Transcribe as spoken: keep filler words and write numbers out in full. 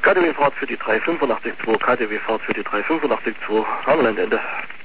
K D W Fahrt für die drei fünf acht zwei, K D W Fahrt für die drei fünf acht zwei, Hamelend Ende.